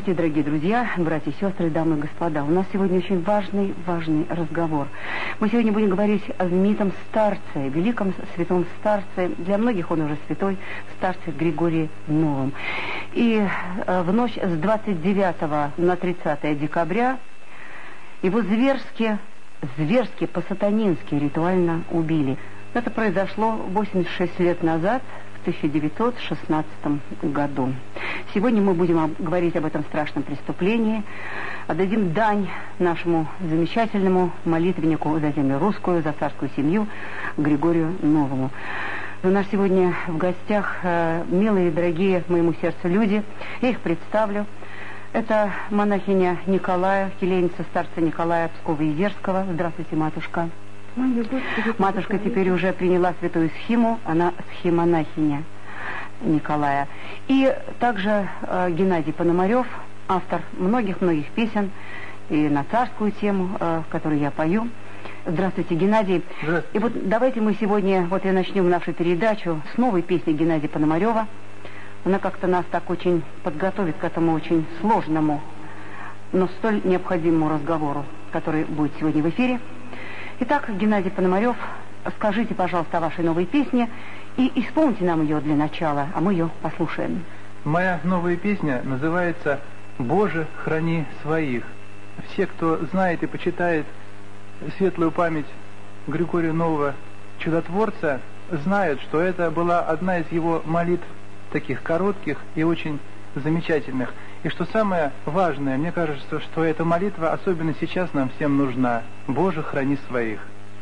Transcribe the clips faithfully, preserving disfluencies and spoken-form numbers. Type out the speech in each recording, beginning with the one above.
Здравствуйте, дорогие друзья, братья и сестры, дамы и господа. У нас сегодня очень важный, важный разговор. Мы сегодня будем говорить о знаменитом старце, великом святом старце. Для многих он уже святой, старце Григории Новом. И э, в ночь с двадцать девятого на тридцатое декабря его зверски, зверски, по-сатанински ритуально убили. Это произошло восемьдесят шесть лет назад, в тысяча девятьсот шестнадцатом году. Сегодня мы будем говорить об этом страшном преступлении, отдадим дань нашему замечательному молитвеннику за землю русскую, за царскую семью Григорию Новому. У нас сегодня в гостях э, милые, дорогие моему сердцу люди. Я их представлю. Это монахиня Николая, келейница старца Николая Пскова-Езерского. Здравствуйте, матушка. Матушка теперь уже приняла святую схиму, она схимонахиня Николая. И также э, Геннадий Пономарев, автор многих-многих песен и на царскую тему, э, которую я пою. Здравствуйте, Геннадий. Здравствуйте. И вот давайте мы сегодня, вот и начнем нашу передачу с новой песни Геннадия Пономарева. Она как-то нас так очень подготовит к этому очень сложному, но столь необходимому разговору, который будет сегодня в эфире. Итак, Геннадий Пономарев, скажите, пожалуйста, о вашей новой песне и исполните нам ее для начала, а мы ее послушаем. Моя новая песня называется «Боже, храни своих». Все, кто знает и почитает светлую память Григория Нового, чудотворца, знают, что это была одна из его молитв, таких коротких и очень замечательных. И что самое важное, мне кажется, что эта молитва особенно сейчас нам всем нужна. «Боже, храни своих».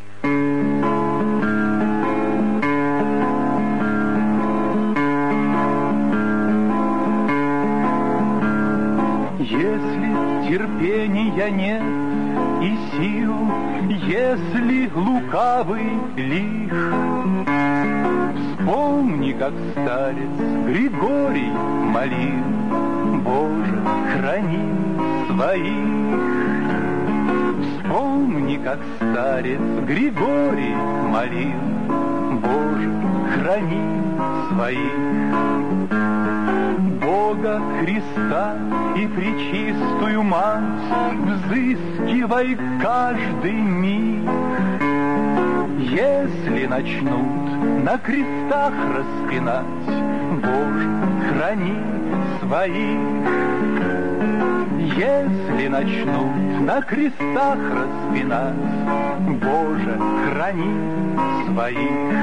Если терпения нет и сил, если лукавый лих, вспомни, как старец Григорий молил: Боже, храни своих. Вспомни, как старец Григорий молил: Боже, храни своих. Бога Христа и пречистую Мать взыскивай каждый миг. Если начнут на крестах распинать, Боже, храни своих. Если начнут на крестах распинать, Боже, храни своих.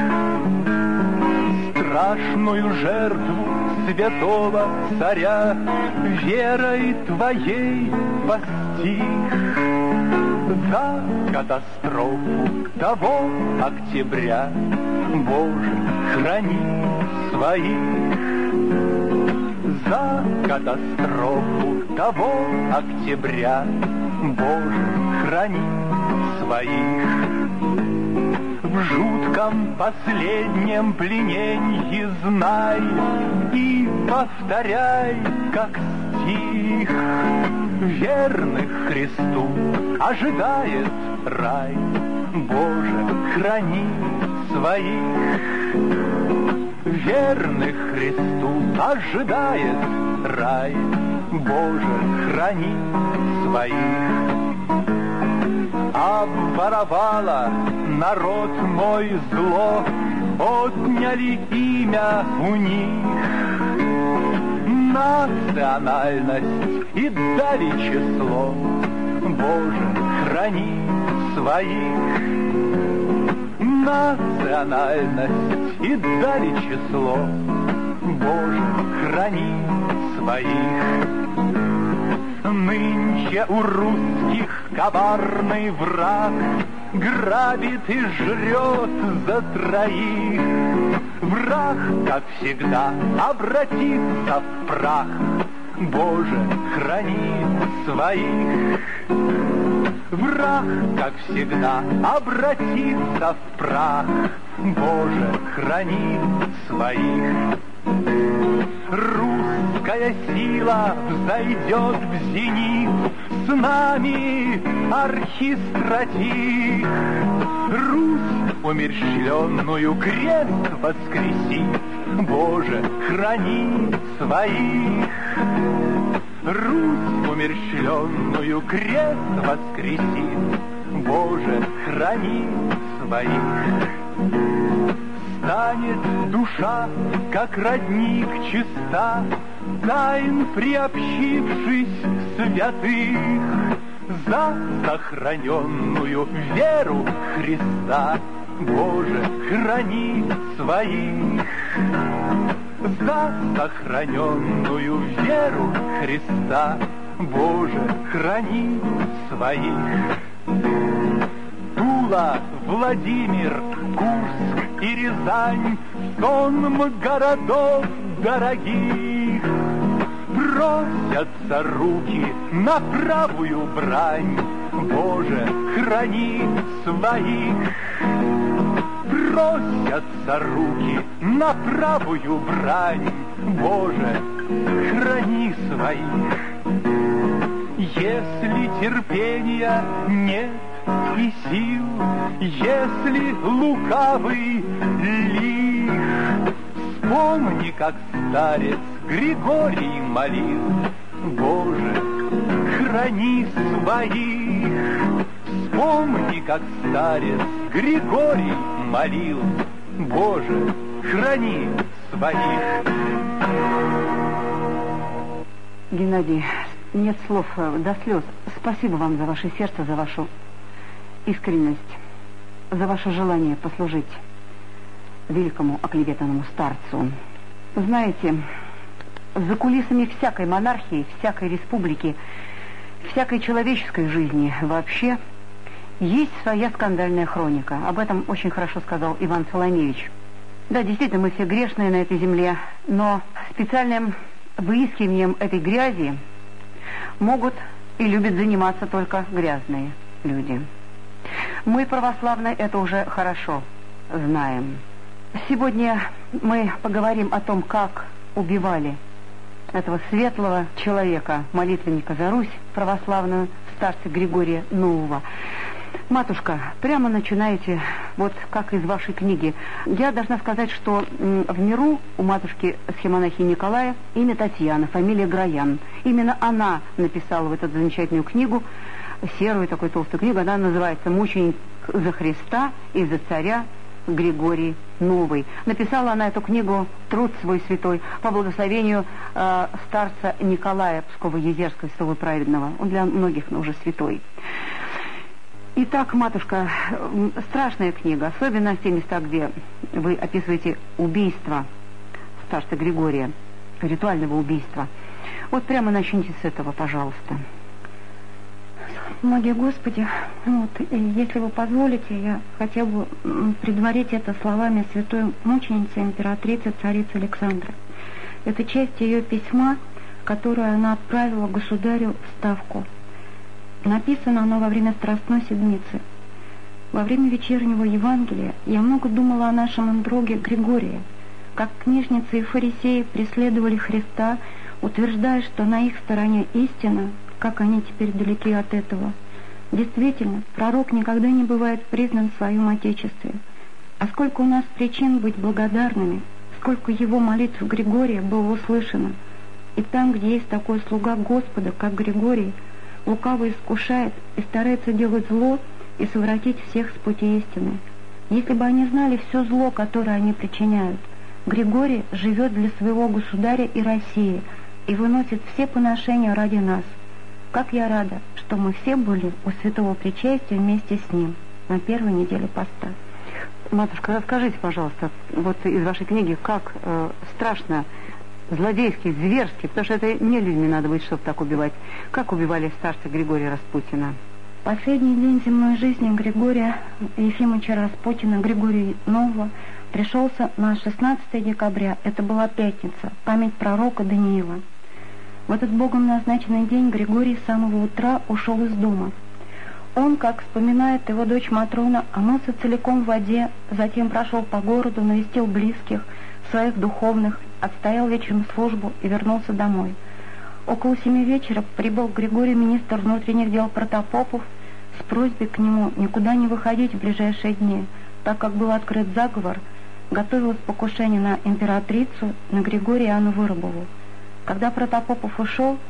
Страшную жертву святого царя верой твоей постиг. За катастрофу того октября, Боже, храни своих. За катастрофу того октября, Боже, храни своих. В жутком последнем плененье знай и повторяй, как стих: верных Христу ожидает рай, Боже, храни своих. Верных Христу ожидает рай, Боже, храни своих. Обворовала народ мой зло, отняли имя у них. Национальность и дали число, Боже, храни своих. Национальность и дали число, Боже, храни своих. Нынче у русских коварный враг грабит и жрет за троих. Враг, как всегда, обратится в прах, Боже, храни своих. Враг, как всегда, обратится в прах, Боже, храни своих. Русская сила взойдет в зенит, с нами архистратих. Русь умерщвленную крест воскресит, Боже, храни своих. Русь умерщвленную крест воскресит, Боже, храни своих. Станет душа, как родник чиста, тайн приобщившись святых, за сохраненную веру Христа, Боже, храни своих. За сохраненную веру Христа, Боже, храни своих. Тула, Владимир, Курск и Рязань, сонм городов дорогих, просятся руки на правую брань, Боже, храни своих. Просятся руки на правую брань, Боже, храни своих. Если терпения нет и сил, если лукавый лих, вспомни, как старец Григорий молил, Боже, храни своих. Вспомни, как старец Григорий молил, Боже, храни своих. Геннадий, нет слов до слез. Спасибо вам за ваше сердце, за вашу искренность, за ваше желание послужить великому оклеветанному старцу. Знаете, за кулисами всякой монархии, всякой республики, всякой человеческой жизни вообще есть своя скандальная хроника. Об этом очень хорошо сказал Иван Соломеевич. Да, действительно, мы все грешные на этой земле, но специальным выискиванием этой грязи могут и любят заниматься только грязные люди. Мы, православные, это уже хорошо знаем. Сегодня мы поговорим о том, как убивали этого светлого человека, молитвенника за Русь, православную, старца Григория Нового. Матушка, прямо начинаете, вот как из вашей книги. Я должна сказать, что в миру у матушки схемонахи Николая имя Татьяна, фамилия Гроян. Именно она написала в эту замечательную книгу, серую такую толстую книгу, она называется «Мученик за Христа и за царя Григорий Новый». Написала она эту книгу, труд свой святой, по благословению э, старца Николая Псково-Езерского, святого праведного. Он для многих уже святой. Итак, матушка, страшная книга, особенно те места, где вы описываете убийство старца Григория, ритуального убийства. Вот прямо начните с этого, пожалуйста. Многие Господи, вот, если вы позволите, я хотела бы предварить это словами святой мученицы, императрицы, царицы Александры. Это часть ее письма, которое она отправила государю в Ставку. Написано оно во время Страстной Седмицы. Во время вечернего Евангелия я много думала о нашем друге Григории, как книжницы и фарисеи преследовали Христа, утверждая, что на их стороне истина, как они теперь далеки от этого. Действительно, пророк никогда не бывает признан в своем Отечестве. А сколько у нас причин быть благодарными, сколько его молитв Григория было услышано. И там, где есть такой слуга Господа, как Григорий, лукаво искушает и старается делать зло и совратить всех с пути истины. Если бы они знали все зло, которое они причиняют, Григорий живет для своего государя и России и выносит все поношения ради нас. Как я рада, что мы все были у святого причастия вместе с ним на первой неделе поста. Матушка, расскажите, пожалуйста, вот из вашей книги, как э, страшно, злодейски, зверски, потому что это не людьми надо быть, чтобы так убивать. Как убивали старца Григория Распутина? Последний день земной жизни Григория Ефимовича Распутина, Григория Нового, пришелся на шестнадцатое декабря. Это была пятница, память пророка Даниила. В этот Богом назначенный день Григорий с самого утра ушел из дома. Он, как вспоминает его дочь Матрона, омылся целиком в воде, затем прошел по городу, навестил близких, своих духовных, отстоял вечером службу и вернулся домой. Около семи вечера прибыл Григорий, министр внутренних дел Протопопов, с просьбой к нему никуда не выходить в ближайшие дни, так как был открыт заговор, готовилось покушение на императрицу, на Григория Анну Выробову. Когда Протопопов ушел,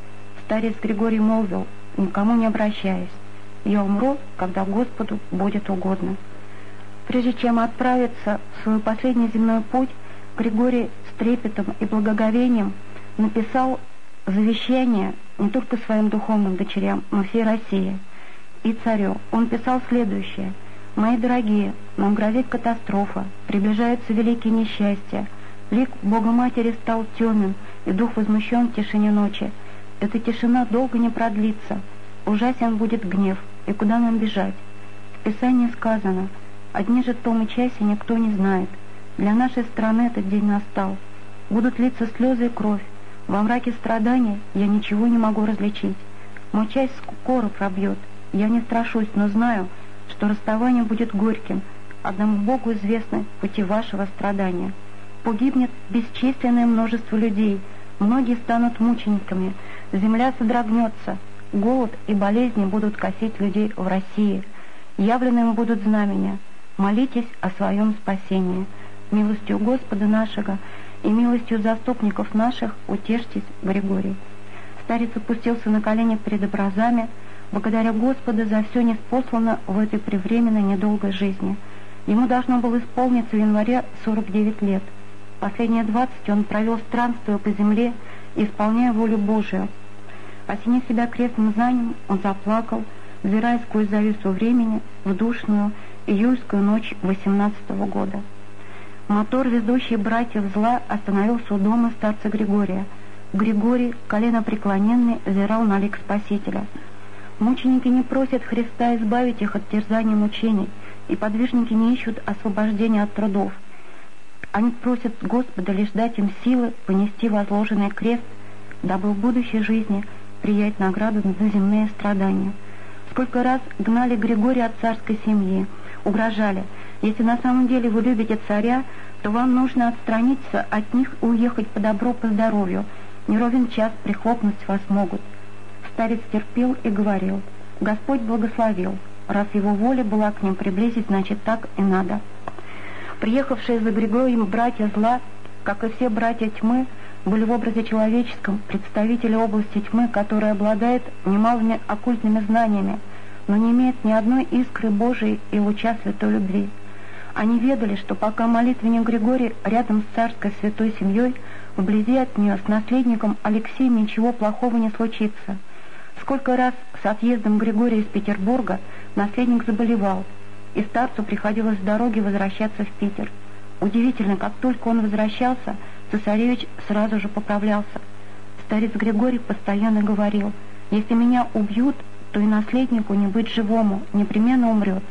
Старец Григорий молвил, никому не обращаясь: «Я умру, когда Господу будет угодно». Прежде чем отправиться в свой последний земной путь, Григорий с трепетом и благоговением написал завещание не только своим духовным дочерям, но всей России и царю. Он писал следующее: «Мои дорогие, нам грозит катастрофа, приближаются великие несчастья. Лик Богоматери стал темен, и дух возмущен в тишине ночи. Эта тишина долго не продлится. Ужасен будет гнев, и куда нам бежать? В Писании сказано: о дне же том и часе никто не знает. Для нашей страны этот день настал. Будут литься слезы и кровь. Во мраке страданий я ничего не могу различить. Мой час скоро пробьет. Я не страшусь, но знаю, что расставание будет горьким. Одному Богу известны пути вашего страдания. Погибнет бесчисленное множество людей, многие станут мучениками, земля содрогнется, голод и болезни будут косить людей в России, явленными будут знамения. Молитесь о своем спасении. Милостью Господа нашего и милостью заступников наших утешьтесь, Григорий». Старец опустился на колени перед образами, благодаря Господа за все ниспослано в этой превременной недолгой жизни. Ему должно было исполниться в январе сорок девять лет. Последние двадцать он провел, странствуя по земле, исполняя волю Божию. Осенив себя крестным знанием, он заплакал, взирая сквозь завесу времени в душную июльскую ночь восемнадцатого года. Мотор, везущий братьев зла, остановился у дома старца Григория. Григорий, коленопреклоненный, взирал на лик Спасителя. Мученики не просят Христа избавить их от терзаний и мучений, и подвижники не ищут освобождения от трудов. Они просят Господа лишь дать им силы понести возложенный крест, дабы в будущей жизни приять награду за земные страдания. Сколько раз гнали Григория от царской семьи, угрожали: если на самом деле вы любите царя, то вам нужно отстраниться от них и уехать по добру, по здоровью. Не ровен час прихлопнуть вас могут. Старец терпел и говорил: Господь благословил. Раз его воля была к ним приблизить, значит, так и надо. Приехавшие за Григорием братья зла, как и все братья тьмы, были в образе человеческом представители области тьмы, которая обладает немалыми оккультными знаниями, но не имеет ни одной искры Божией и луча святой любви. Они ведали, что пока молитвенник Григорий рядом с царской святой семьей, вблизи от нее с наследником Алексеем ничего плохого не случится. Сколько раз с отъездом Григория из Петербурга наследник заболевал, и старцу приходилось с дороги возвращаться в Питер. Удивительно, как только он возвращался, цесаревич сразу же поправлялся. Старец Григорий постоянно говорил: если меня убьют, то и наследнику не быть живому, непременно умрет.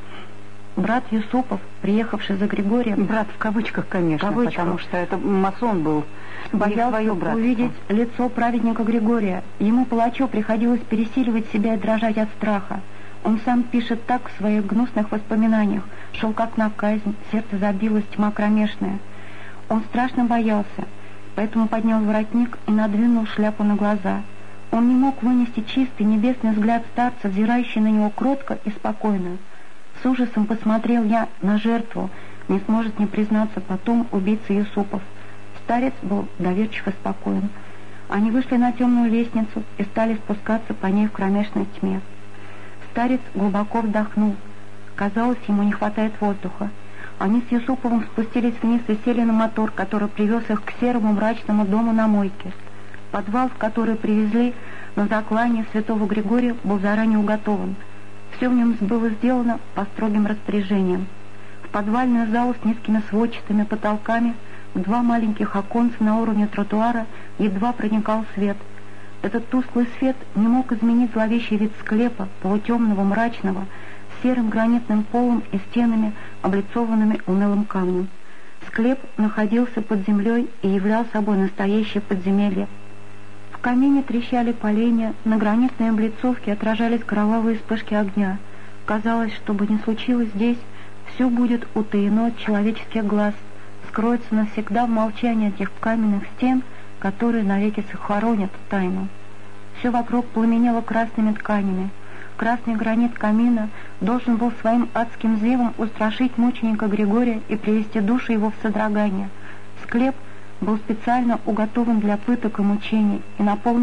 Брат Юсупов, приехавший за Григорием... Брат в кавычках, конечно, кавычках, потому что это масон был. Боялся увидеть лицо праведника Григория. Ему, палачу, приходилось пересиливать себя и дрожать от страха. Он сам пишет так в своих гнусных воспоминаниях: «Шел как на казнь, сердце забилось, тьма кромешная». Он страшно боялся, поэтому поднял воротник и надвинул шляпу на глаза. Он не мог вынести чистый небесный взгляд старца, взирающий на него кротко и спокойно. С ужасом посмотрел я на жертву, не сможет не признаться потом убийца Юсупов. Старец был доверчив и спокоен. Они вышли на темную лестницу и стали спускаться по ней в кромешной тьме. Старец глубоко вдохнул. Казалось, ему не хватает воздуха. Они с Юсуповым спустились вниз и сели на мотор, который привез их к серому мрачному дому на мойке. Подвал, в который привезли на заклание святого Григория, был заранее уготован. Все в нем было сделано по строгим распоряжениям. В подвальную залу с низкими сводчатыми потолками, в два маленьких оконца на уровне тротуара едва проникал свет. Этот тусклый свет не мог изменить зловещий вид склепа, полутемного, мрачного, с серым гранитным полом и стенами, облицованными унылым камнем. Склеп находился под землей и являл собой настоящее подземелье. В камине трещали поленья, на гранитной облицовке отражались кровавые вспышки огня. Казалось, что бы ни случилось здесь, все будет утаено от человеческих глаз, скроется навсегда в молчании этих каменных стен, которые навеки сохранят тайну. Все вокруг пламенело красными тканями. Красный гранит камина должен был своим адским зевом устрашить мученика Григория и привести душу его в содрогание. Склеп был специально уготован для пыток и мучений и наполнен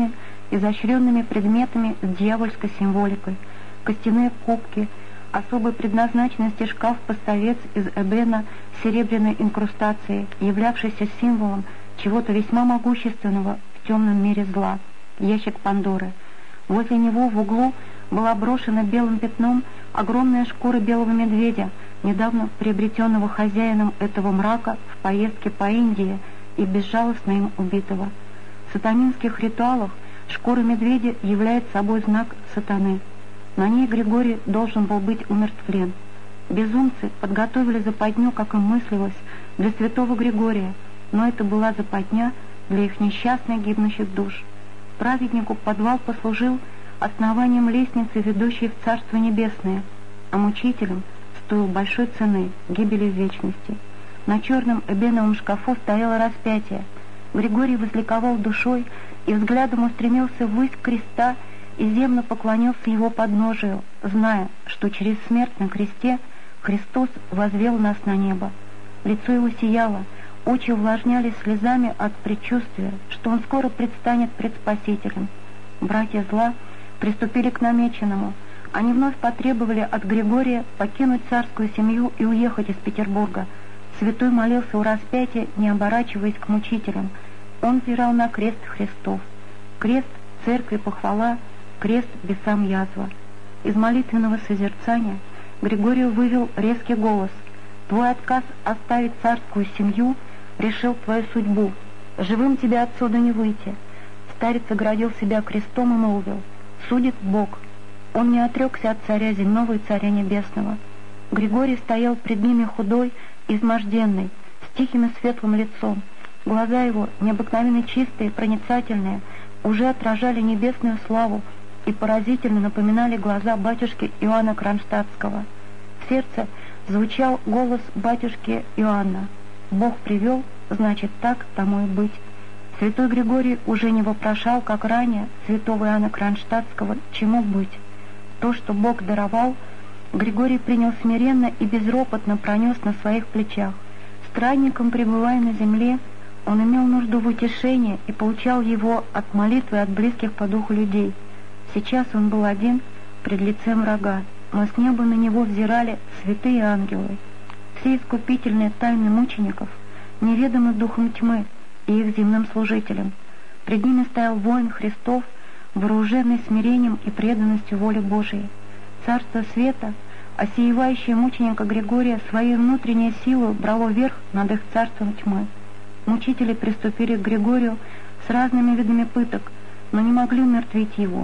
изощренными предметами с дьявольской символикой, костяные кубки, особой предназначенности шкаф-поставец из эбена с серебряной инкрустацией, являвшийся символом чего-то весьма могущественного в темном мире зла, ящик Пандоры. Возле него в углу была брошена белым пятном огромная шкура белого медведя, недавно приобретенного хозяином этого мрака в поездке по Индии и безжалостно им убитого. В сатанинских ритуалах шкура медведя является собой знак сатаны. На ней Григорий должен был быть умертвлен. Безумцы подготовили западню, как им мыслилось, для святого Григория, но это была западня для их несчастных гибнущих душ. Праведнику подвал послужил основанием лестницы, ведущей в Царство Небесное, а мучителям стоил большой цены гибели в вечности. На черном эбеновом шкафу стояло распятие. Григорий возликовал душой и взглядом устремился ввысь креста и земно поклонился его подножию, зная, что через смерть на кресте Христос возвел нас на небо. Лицо его сияло, очи увлажнялись слезами от предчувствия, что он скоро предстанет пред Спасителем. Братья зла приступили к намеченному. Они вновь потребовали от Григория покинуть царскую семью и уехать из Петербурга. Святой молился у распятия, не оборачиваясь к мучителям. Он взирал на крест Христов. Крест церкви похвала, крест бесам язва. Из молитвенного созерцания Григорий вывел резкий голос: «Твой отказ оставить царскую семью решил твою судьбу. Живым тебе отсюда не выйти». Старец оградил себя крестом и молвил: «Судит Бог». Он не отрекся от царя земного и царя небесного. Григорий стоял пред ними худой, изможденный, с тихим и светлым лицом. Глаза его, необыкновенно чистые, проницательные, уже отражали небесную славу и поразительно напоминали глаза батюшки Иоанна Кронштадтского. В сердце звучал голос батюшки Иоанна: «Бог привел, значит, так тому и быть». Святой Григорий уже не вопрошал, как ранее, святого Иоанна Кронштадтского, чему быть. То, что Бог даровал, Григорий принял смиренно и безропотно пронес на своих плечах. Странником, пребывая на земле, он имел нужду в утешении и получал его от молитвы от близких по духу людей. Сейчас он был один пред лицем врага, но с неба на него взирали святые ангелы. Все искупительные тайны мучеников неведомы духом тьмы и их земным служителям. Пред ними стоял воин Христов, вооруженный смирением и преданностью воле Божией. Царство света, осеивающее мученика Григория, своей внутренней силой брало верх над их царством тьмы. Мучители приступили к Григорию с разными видами пыток, но не могли умертвить его.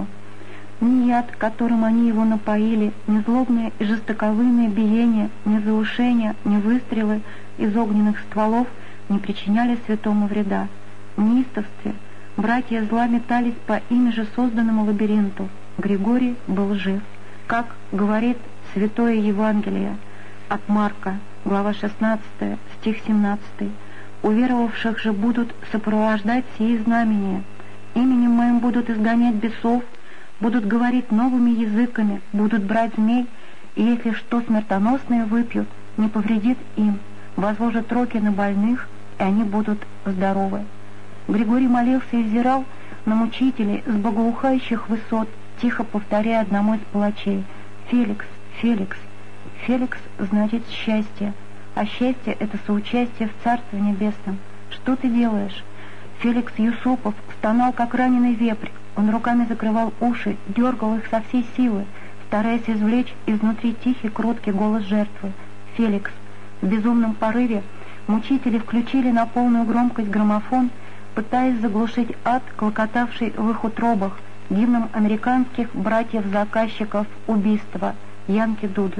Ни яд, которым они его напоили, ни злобные и жестоковыйные биения, ни заушения, ни выстрелы из огненных стволов не причиняли святому вреда. В неистовстве братья зла метались по ими же созданному лабиринту. Григорий был жив. Как говорит Святое Евангелие от Марка, глава шестнадцатая, стих семнадцатый: «Уверовавших же будут сопровождать сии знамения. Именем моим будут изгонять бесов, будут говорить новыми языками, будут брать змей, и если что смертоносное выпьют, не повредит им, возложат руки на больных, и они будут здоровы». Григорий молился и взирал на мучителей с богоухающих высот, тихо повторяя одному из палачей: «Феликс, Феликс». Феликс значит счастье, а счастье — это соучастие в Царстве Небесном. «Что ты делаешь?» Феликс Юсупов стонал, как раненый вепрь. Он руками закрывал уши, дергал их со всей силы, стараясь извлечь изнутри тихий, кроткий голос жертвы. «Феликс». В безумном порыве мучители включили на полную громкость граммофон, пытаясь заглушить ад, клокотавший в их утробах, гимном американских братьев-заказчиков убийства Янки Дудль.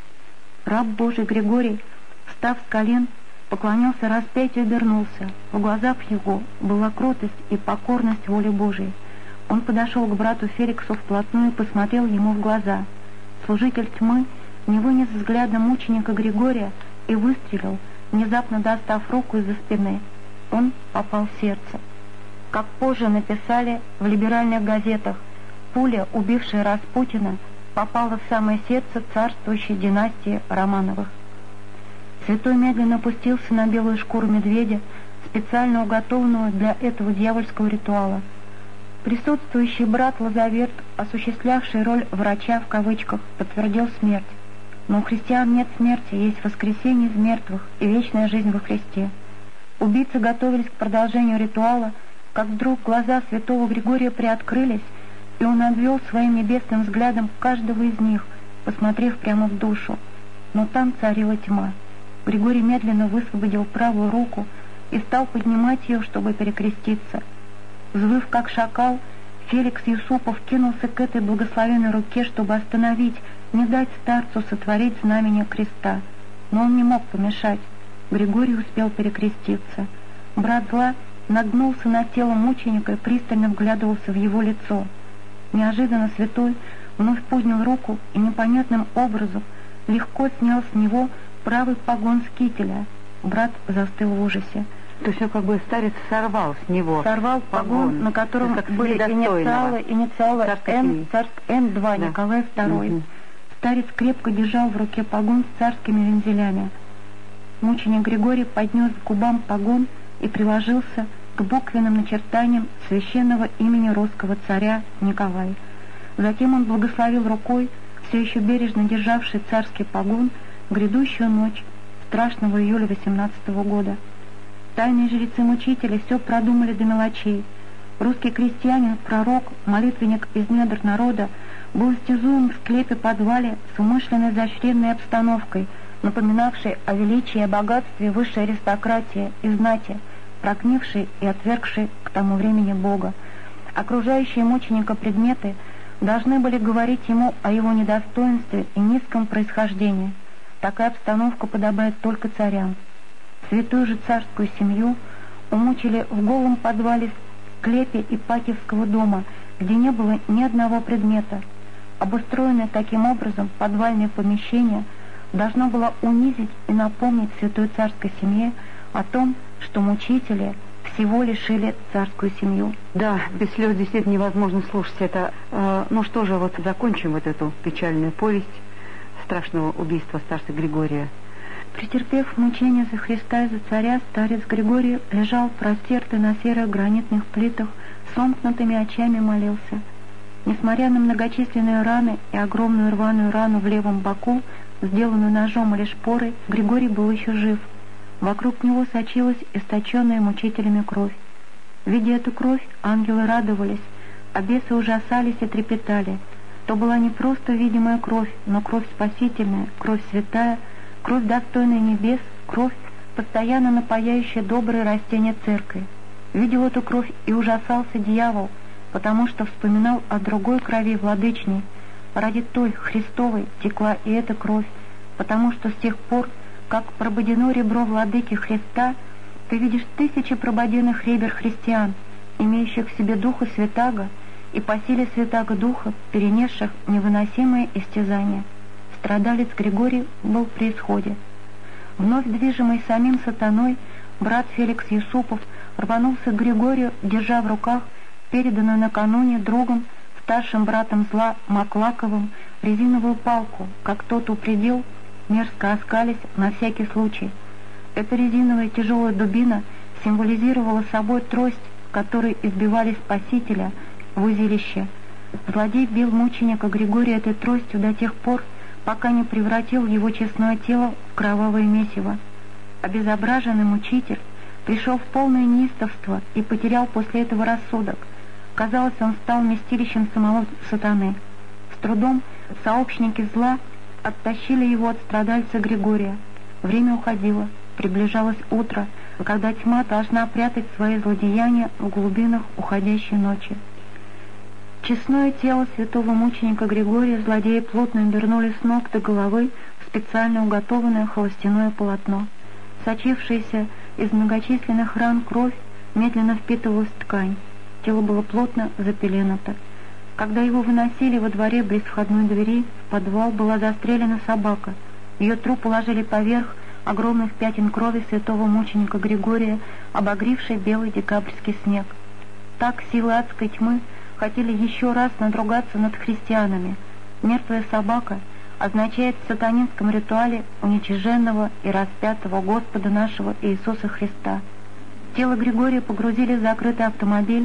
Раб Божий Григорий, встав с колен, поклонился распятию и обернулся. В глазах его была кротость и покорность воле Божией. Он подошел к брату Феликсу вплотную и посмотрел ему в глаза. Служитель тьмы не вынес взгляда мученика Григория и выстрелил, внезапно достав руку из-за спины. Он попал в сердце. Как позже написали в либеральных газетах, пуля, убившая Распутина, попала в самое сердце царствующей династии Романовых. Святой медленно опустился на белую шкуру медведя, специально уготованную для этого дьявольского ритуала. Присутствующий брат Лазаверт, осуществлявший роль «врача» в кавычках, подтвердил смерть. Но у христиан нет смерти, есть воскресение из мертвых и вечная жизнь во Христе. Убийцы готовились к продолжению ритуала, как вдруг глаза святого Григория приоткрылись, и он обвел своим небесным взглядом каждого из них, посмотрев прямо в душу. Но там царила тьма. Григорий медленно высвободил правую руку и стал поднимать ее, чтобы перекреститься. Взвыв как шакал, Феликс Юсупов кинулся к этой благословенной руке, чтобы остановить, не дать старцу сотворить знамение креста. Но он не мог помешать. Григорий успел перекреститься. Брат зла нагнулся над телом мученика и пристально вглядывался в его лицо. Неожиданно святой вновь поднял руку и непонятным образом легко снял с него правый погон с кителя. Брат застыл в ужасе. То есть он как бы старец сорвал с него Сорвал погон, погон на котором были инициалы, инициалы Н, царск, Н два, да. Николай второй. Угу. Старец крепко держал в руке погон с царскими вензелями. Мученик Григорий поднес к губам погон и приложился к буквенным начертаниям священного имени русского царя Николая. Затем он благословил рукой, все еще бережно державший царский погон, грядущую ночь страшного июля восемнадцатого года. Тайные жрецы-мучители все продумали до мелочей. Русский крестьянин, пророк, молитвенник из недр народа был истязуем в склепе-подвале с умышленной изощренной обстановкой, напоминавшей о величии и богатстве высшей аристократии и знати, прогнившей и отвергшей к тому времени Бога. Окружающие мученика предметы должны были говорить ему о его недостоинстве и низком происхождении. Такая обстановка подобает только царям. Святую же царскую семью умучили в голом подвале склепе Ипатьевского дома, где не было ни одного предмета. Обустроенное таким образом подвальное помещение должно было унизить и напомнить святой царской семье о том, что мучители всего лишили царскую семью. Да, без слез действительно невозможно слушать это. Э, ну что же, вот закончим вот эту печальную повесть страшного убийства старца Григория. Претерпев мучения за Христа и за царя, старец Григорий лежал простертый на серых гранитных плитах, сомкнутыми очами молился. Несмотря на многочисленные раны и огромную рваную рану в левом боку, сделанную ножом или шпорой, Григорий был еще жив. Вокруг него сочилась источенная мучителями кровь. Видя эту кровь, ангелы радовались, а бесы ужасались и трепетали. То была не просто видимая кровь, но кровь спасительная, кровь святая, кровь достойная небес, кровь, постоянно напояющая добрые растения церкви. Видел эту кровь и ужасался дьявол, потому что вспоминал о другой крови владычней. Ради той, Христовой, текла и эта кровь, потому что с тех пор, как прободено ребро владыки Христа, ты видишь тысячи прободенных ребер христиан, имеющих в себе Духа Святаго и по силе Святаго Духа, перенесших невыносимые истязания. Страдалец Григорий был при исходе. Вновь движимый самим сатаной, брат Феликс Юсупов рванулся к Григорию, держа в руках переданную накануне другом, старшим братом зла Маклаковым, резиновую палку, как тот упредил, мерзко оскались на всякий случай. Эта резиновая тяжелая дубина символизировала собой трость, которой избивали Спасителя в узилище. Злодей бил мученика Григория этой тростью до тех пор, пока не превратил его честное тело в кровавое месиво. Обезображенный мучитель пришел в полное неистовство и потерял после этого рассудок. Казалось, он стал вместилищем самого сатаны. С трудом сообщники зла оттащили его от страдальца Григория. Время уходило, приближалось утро, когда тьма должна прятать свои злодеяния в глубинах уходящей ночи. Честное тело святого мученика Григория злодеи плотно обернули с ног до головы в специально уготованное холстяное полотно. Сочившаяся из многочисленных ран кровь медленно впитывалась в ткань. Тело было плотно запеленато. Когда его выносили во дворе близ входной двери, в подвал была застрелена собака. Ее труп положили поверх огромных пятен крови святого мученика Григория, обогревшей белый декабрьский снег. Так силы адской тьмы хотели еще раз надругаться над христианами. Мертвая собака означает в сатанинском ритуале уничиженного и распятого Господа нашего Иисуса Христа. Тело Григория погрузили в закрытый автомобиль,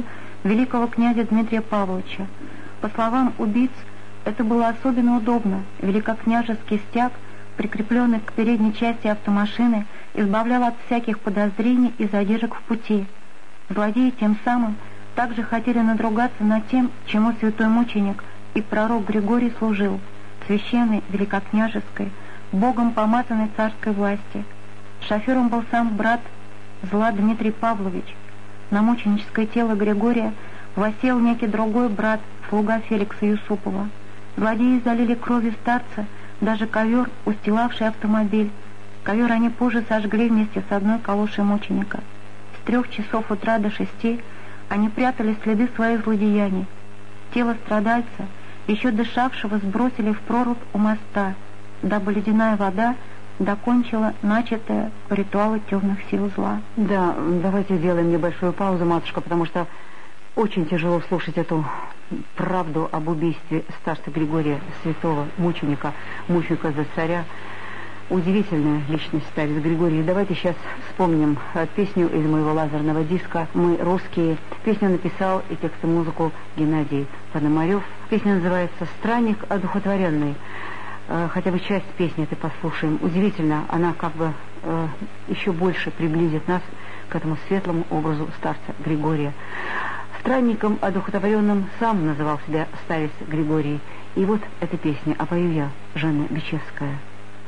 великого князя Дмитрия Павловича. По словам убийц, это было особенно удобно. Великокняжеский стяг, прикрепленный к передней части автомашины, избавлял от всяких подозрений и задержек в пути. Злодеи тем самым также хотели надругаться над тем, чему святой мученик и пророк Григорий служил, священной, великокняжеской, Богом помазанной царской власти. Шофером был сам брат зла Дмитрий Павлович. На мученическое тело Григория восел некий другой брат, слуга Феликса Юсупова. Злодеи залили кровью старца даже ковер, устилавший автомобиль. Ковер они позже сожгли вместе с одной калошей мученика. С трех часов утра до шести они прятали следы своих злодеяний. Тело страдальца, еще дышавшего, сбросили в прорубь у моста, дабы ледяная вода докончила начатое по ритуалу темных сил зла. Да, давайте сделаем небольшую паузу, матушка, потому что очень тяжело слушать эту правду об убийстве старца Григория, святого мученика, мученика за царя. Удивительная личность старец Григорий. Давайте сейчас вспомним песню из моего лазерного диска «Мы русские». Песню написал и текст и музыку Геннадий Пономарев. Песня называется «Странник одухотворенный». Хотя бы часть песни этой послушаем. Удивительно, она как бы э, еще больше приблизит нас к этому светлому образу старца Григория. Странником одухотворенным сам называл себя старец Григорий. И вот эта песня, а пою я, Жанна Бичевская.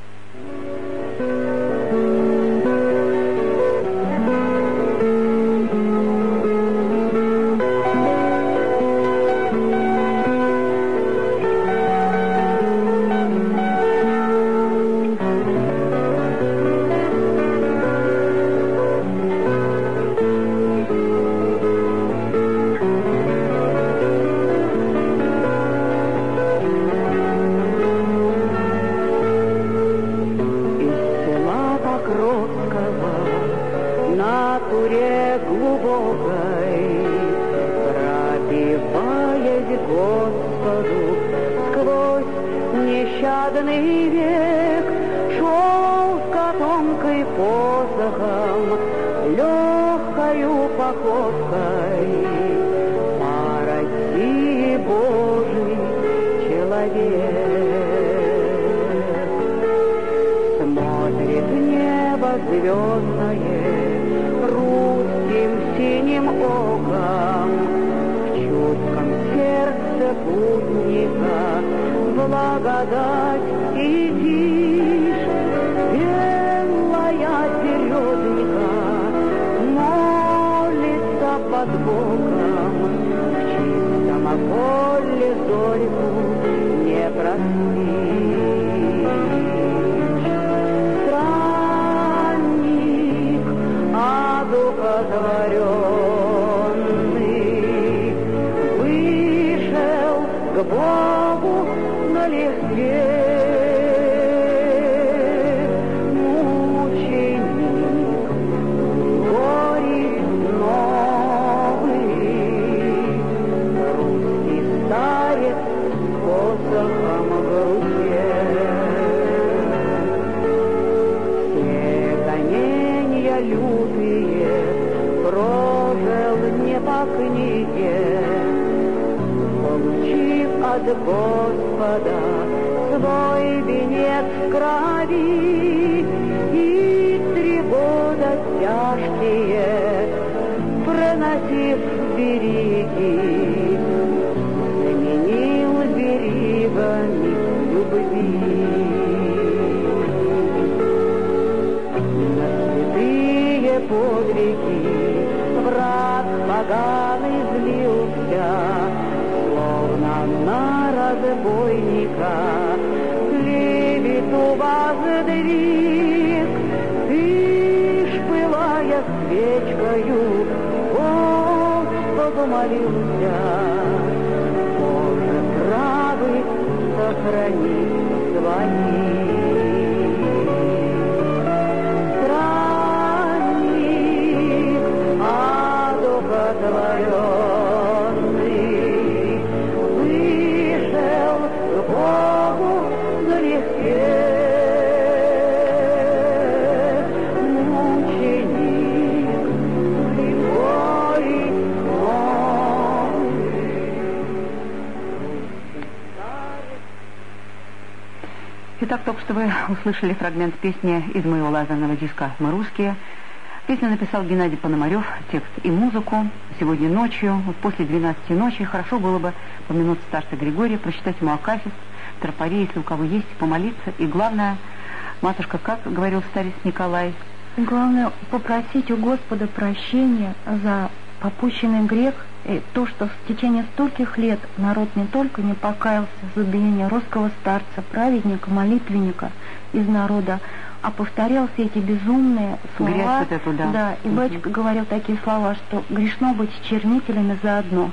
Господа свой венец крови, и три года тяжкие проносив береги, заменил берегами любви. На святые подвиги враг поганый злился, словно на разбойника клевету воздвиг. Ты ж, пылая свечкою, Господу молился: Боже правый, сохрани свои. Странник одухотворен, мученик Григорий, Итак, только что вы услышали фрагмент песни из моего лазерного диска «Мы русские». Песню написал Геннадий Пономарев, текст и музыку. Сегодня ночью, вот после двенадцати ночи, хорошо было бы помянуть старца Григория, прочитать ему акафист, тропари, если у кого есть, помолиться. И главное, матушка, как говорил старец Николай? Главное, попросить у Господа прощения за попущенный грех, и то, что в течение стольких лет народ не только не покаялся за убиение русского старца, праведника, молитвенника из народа, а повторял все эти безумные слова. Грязь вот эту, да. Да, и батюшка угу. говорил такие слова, что грешно быть чернителями заодно.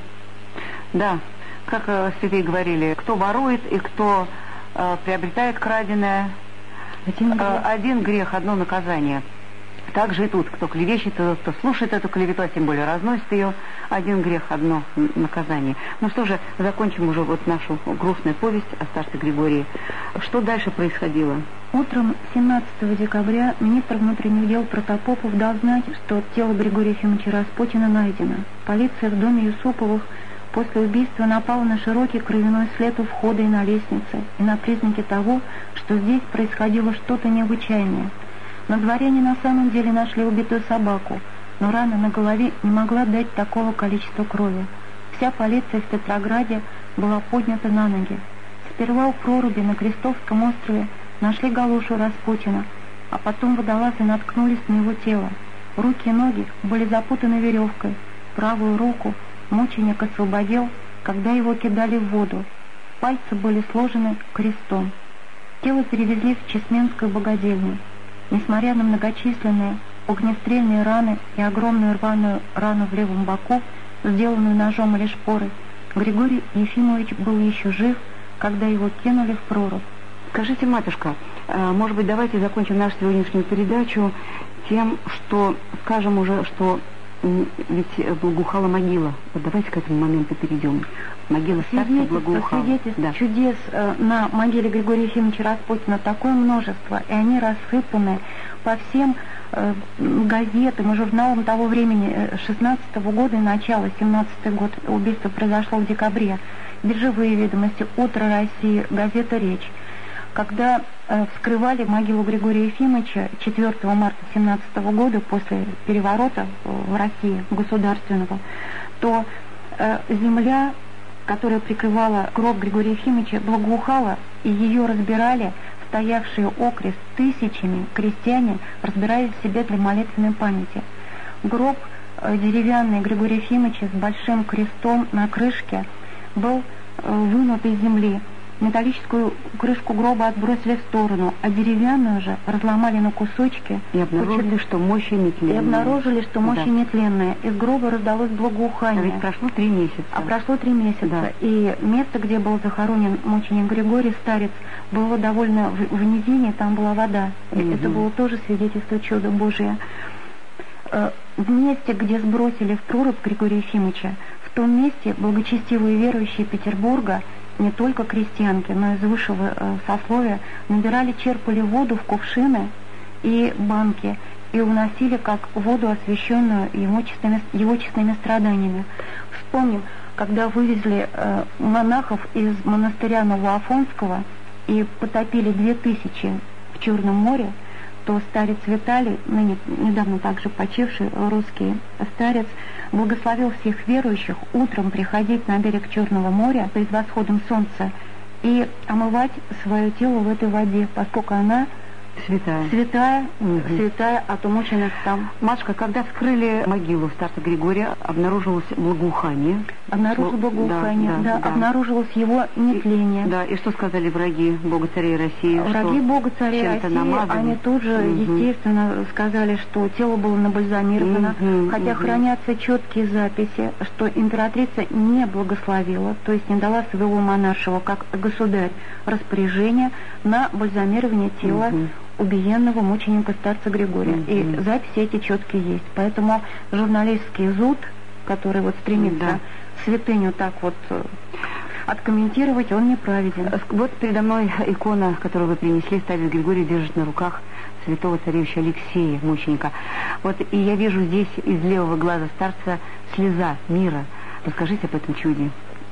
Да, как э, святые говорили, кто ворует и кто э, приобретает краденое, один грех. Э, один грех, одно наказание. Так же и тут, кто клевещет, кто слушает эту клевету, а тем более разносит ее, один грех, одно наказание. Ну что же, закончим уже вот нашу грустную повесть о старце Григории. Что дальше происходило? Утром семнадцатого декабря министр внутренних дел Протопопов дал знать, что тело Григория Ефимовича Распутина найдено. Полиция в доме Юсуповых после убийства напала на широкий кровяной след у входа и на лестнице, и на признаки того, что здесь происходило что-то необычайное. На дворе они на самом деле нашли убитую собаку, но рана на голове не могла дать такого количества крови. Вся полиция в Петрограде была поднята на ноги. Сперва у проруби на Крестовском острове нашли галошу Распутина, а потом водолазы наткнулись на его тело. Руки и ноги были запутаны веревкой. Правую руку мученик освободил, когда его кидали в воду. Пальцы были сложены крестом. Тело перевезли в Чесменскую богадельню. Несмотря на многочисленные огнестрельные раны и огромную рваную рану в левом боку, сделанную ножом или шпорой, Григорий Ефимович был еще жив, когда его кинули в прорубь. Скажите, матушка, может быть, давайте закончим нашу сегодняшнюю передачу тем, что скажем уже, что ведь благоухала могила. Вот давайте к этому моменту перейдем. Могила старца благоухала. Свидетельств да. чудес э, на могиле Григория Ефимовича Распутина такое множество, и они рассыпаны по всем э, газетам и журналам того времени, шестнадцатого года и начала, семнадцатый год, убийство произошло в декабре. Биржевые ведомости, Утро России, газета «Речь». Когда э, вскрывали могилу Григория Ефимовича четвёртого марта семнадцатого года, после переворота в России государственного, то э, земля, которая прикрывала гроб Григория Ефимовича, благоухала, и ее разбирали стоявшие окрест тысячами крестьяне, разбирали себе для молитвенной памяти. Гроб э, деревянный Григория Ефимовича с большим крестом на крышке был э, вынут из земли. Металлическую крышку гроба отбросили в сторону, а деревянную же разломали на кусочки. И обнаружили, что мощи нетленные. И обнаружили, что мощи да. нетленные. Из гроба раздалось благоухание. А ведь прошло три месяца. А прошло три месяца. Да. И место, где был захоронен мученик Григорий, старец, было довольно в, в низине, там была вода. Угу. Это было тоже свидетельство чуда Божия. В месте, где сбросили в прорубь Григория Ефимовича, в том месте благочестивые верующие Петербурга, не только крестьянки, но и из высшего э, сословия, набирали, черпали воду в кувшины и банки и уносили как воду, освященную его честными, его честными страданиями. Вспомним, когда вывезли э, монахов из монастыря Новоафонского и потопили две тысячи в Черном море, то старец Виталий, ныне недавно также почивший русский старец, благословил всех верующих утром приходить на берег Черного моря перед восходом солнца и омывать свое тело в этой воде, поскольку она святая, святая, угу. святая от умученных там. Матушка, когда вскрыли могилу старца Григория, обнаружилось благоухание. Обнаружилось благоухание, да, да, да, да. Обнаружилось его нетление. И, да, и что сказали враги Бога Царей России? Враги Бога Царей России, намазали? Они тут же, угу. естественно, сказали, что тело было набальзамировано, угу, хотя угу. хранятся четкие записи, что императрица не благословила, то есть не дала своего монаршего, как государь, распоряжение на бальзамирование тела угу. убиенного мученика старца Григория. Mm-hmm. И записи эти четкие есть. Поэтому журналистский зуд, который вот стремится да. святыню так вот откомментировать, он неправеден. Вот передо мной икона, которую вы принесли, старец Григорий держит на руках святого царевича Алексея, мученика. Вот и я вижу здесь из левого глаза старца слеза мира. Расскажите об этом чуде.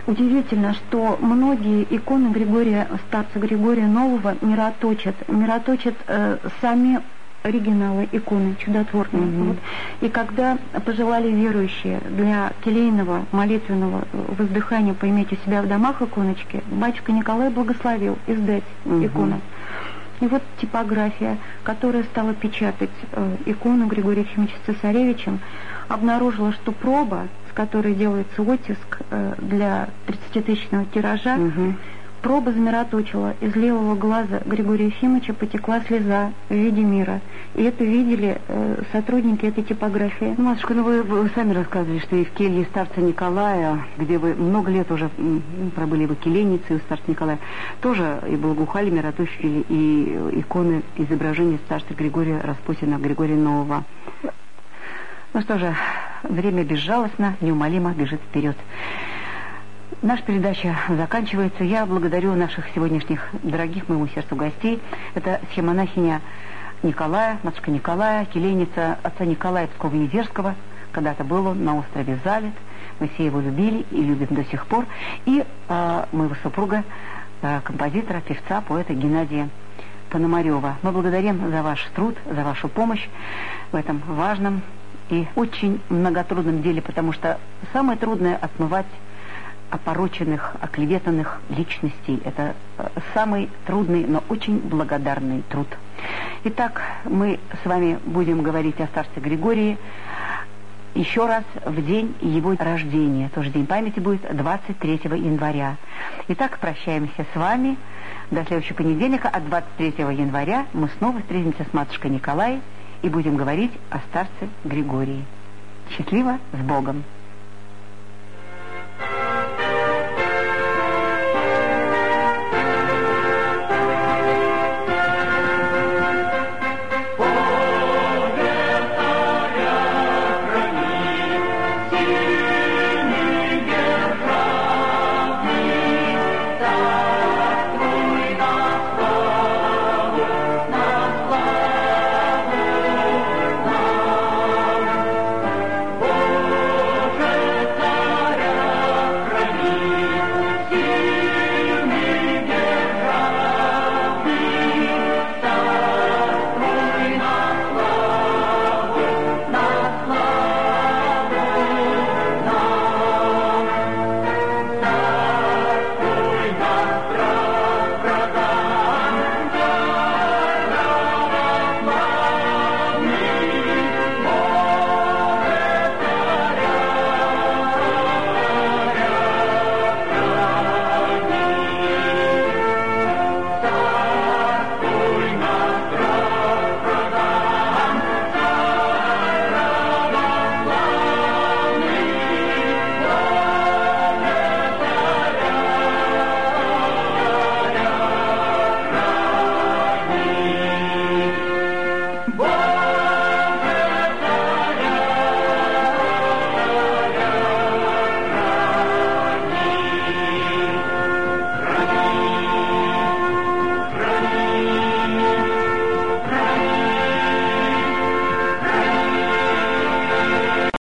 Удивительно, что многие иконы Григория, старца Григория Нового мироточат, мироточат э, сами оригиналы иконы чудотворные. Mm-hmm. Вот. И когда пожелали верующие для келейного молитвенного воздыхания «Поймите себя в домах» иконочки, батюшка Николай благословил издать mm-hmm. икону. И вот типография, которая стала печатать э, икону Григория Ефимовича Цесаревичем, обнаружила, что проба, с которой делается оттиск э, для тридцатитысячного тиража, угу. проба замироточила. Из левого глаза Григория Ефимовича потекла слеза в виде мира. И это видели э, сотрудники этой типографии. Ну, матушка, ну вы, вы сами рассказывали, что и в келье старца Николая, где вы много лет уже м, пробыли в келейнице у старца Николая, тоже и благоухали, мироточили и иконы изображения старца Григория Распутина, Григория Нового. Ну что же, время безжалостно, неумолимо бежит вперед. Наша передача заканчивается. Я благодарю наших сегодняшних дорогих моему сердцу гостей. Это схемонахиня Николая, матушка Николая, келейница отца Николая Пскова-Езерского. Когда-то был он на острове Залет. Мы все его любили и любим до сих пор. И э, моего супруга, э, композитора, певца, поэта Геннадия Пономарева. Мы благодарим за ваш труд, за вашу помощь в этом важном и очень многотрудном деле, потому что самое трудное — отмывать опороченных, оклеветанных личностей. Это самый трудный, но очень благодарный труд. Итак, мы с вами будем говорить о старце Григории еще раз в день его рождения. Тоже день памяти будет двадцать третьего января. Итак, прощаемся с вами до следующего понедельника, а двадцать третьего января мы снова встретимся с матушкой Николаей и будем говорить о старце Григории. Счастливо, с Богом!